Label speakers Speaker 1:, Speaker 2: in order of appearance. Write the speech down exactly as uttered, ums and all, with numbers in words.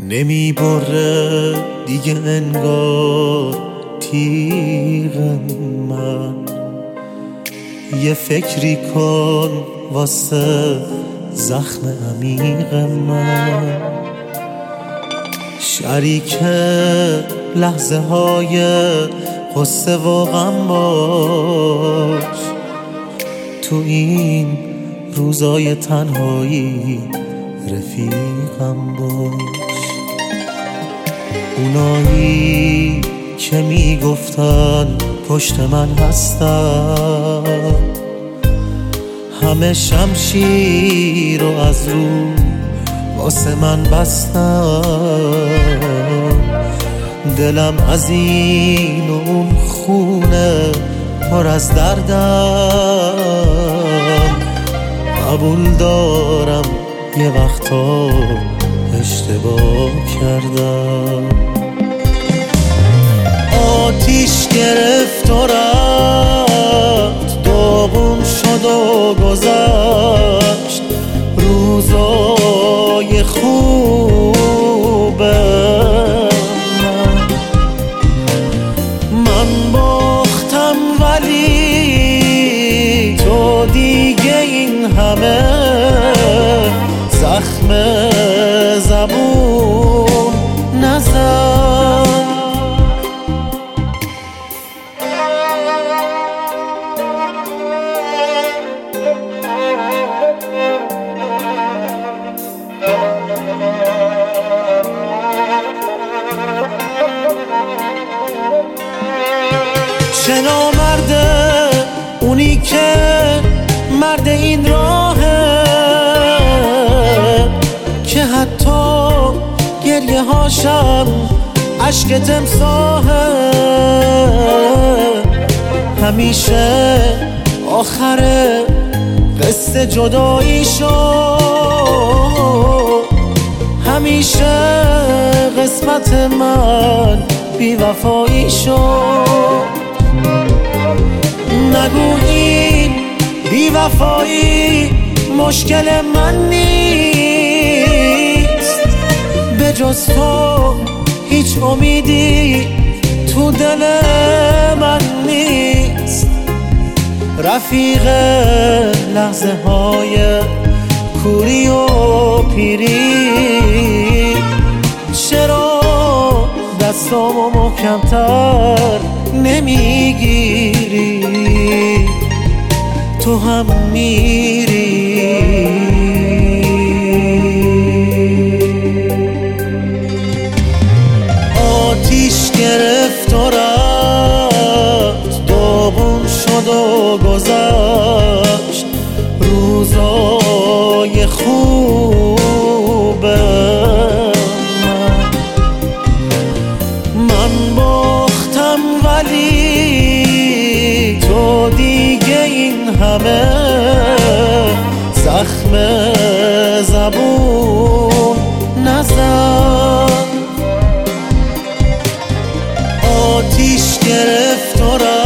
Speaker 1: نمی بره دیگه انگار تیغ من. یه فکری کن واسه زخم عمیق من. شریک لحظه های غصه و غم باش، تو این روزای تنهایی رفیقم باش. اونایی که میگفتن پشت من هستن، همه شمشیر رو از رو واسه من بستن. دلم از این و اون خونه پر از دردم. قبول دارم یه وقتا اشتباه کردم. آتیش گرفت و رفت، داغون شد و گذشت روزای خوب من. من باختم ولی تو دیگه این همه زخم زبون نزن. چه نامرده اونی که مرد این راهه، که حتی گریه هاشم عشق تمساحه. همیشه آخر قصه جدایی شد، همیشه قسمت من بی وفایی شد. نگو این بی وفایی مشکل من نیست، به جز تو هیچ امیدی تو دل من نیست. رفیق لحظه های کوری و پیری، چرا دستامو محکمتر نمیگیری؟ تو هم میری. آتیش گرفت و رفت، داغون شد و گذشت روزای خوب من. من باختم ولی تو دیگه این همه زخم زبون نزن. آتیش گرفت و رفت،